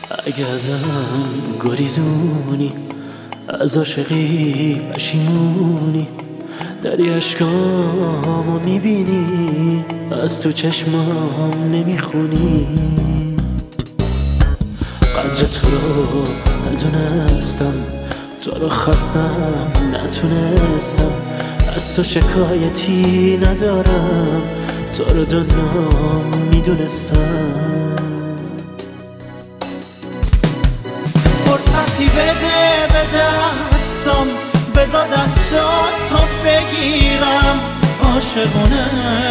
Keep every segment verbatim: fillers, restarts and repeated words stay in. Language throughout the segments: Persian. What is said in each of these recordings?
اگه ازم گریزونی، از عاشقی پشیمونی، داری اشکامو میبینی، از تو چشمام نمیخونی. قدر تو رو ندونستم، تو رو خواستم نتونستم، از تو شکایتی ندارم، تو رو دنیا میدونستم. فرصتی بده به دستم، بذار دستاتو بگیرم عاشقونه.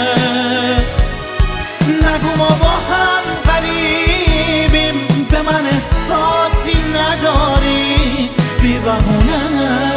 نگو ما با هم غریبیم، به من احساسی نداری بی بهونه.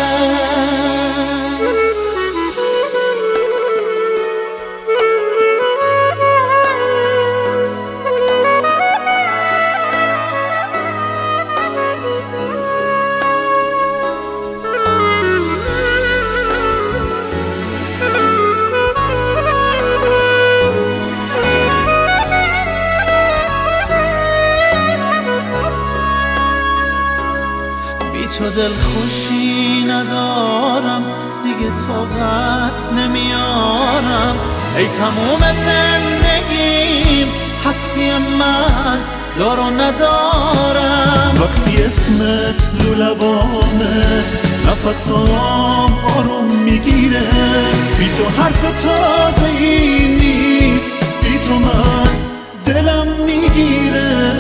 تو دل خوشی ندارم، دیگه طاقت نمیارم. ای تموم زندگیم، هستی من دارو ندارم. وقتی اسمت رو لبامه، نفسام آروم میگیره. بی تو حرف تازه‌ای نیست، بی تو من دلم میگیره.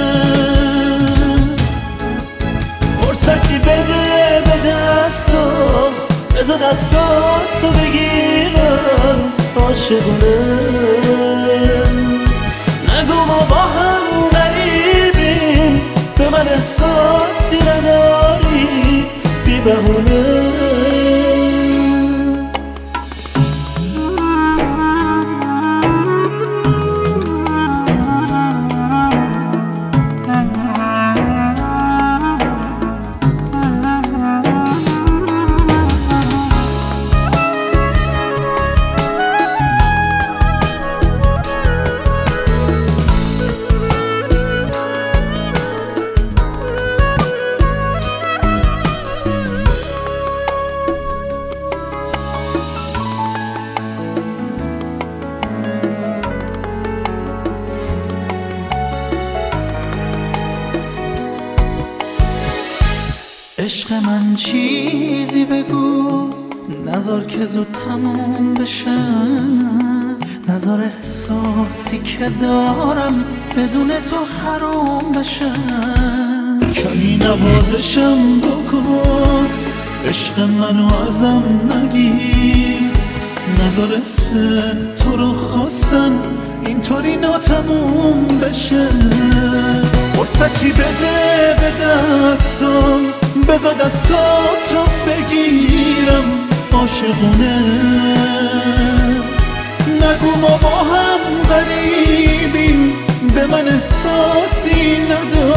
فرصتی بده به دستم، بذار دستاتو بگیرم عاشقونه. نگو ما با هم غریبیم، به من احساسی نداری بی بهونه. عشق من چیزی بگو، نذار که زود تموم بشه. نذار احساسی که دارم بدون تو حروم بشه. کمی نوازشم بکن، عشق منو ازم نگیر. نذار حس تو رو خواستن اینطوری ناتموم بشه. فرصتی بده به دستم، بذار دستاتو بگیرم عاشقونه. نگو ما با هم غریبیم، به من احساسی نداری